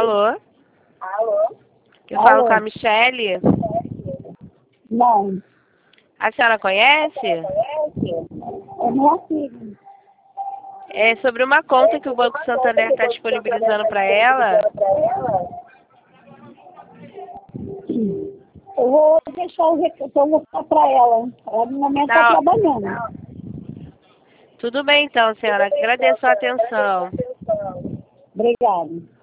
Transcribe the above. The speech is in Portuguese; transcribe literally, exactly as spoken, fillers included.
Alô? Alô? Eu falo com a Michele. Não. A senhora conhece? É minha filha. É sobre uma conta que o Banco Santander está disponibilizando para ela. Eu vou deixar o recado, eu vou passar para ela. Ela no momento está Tá. trabalhando. Tudo bem então, senhora. Agradeço a atenção. Obrigada.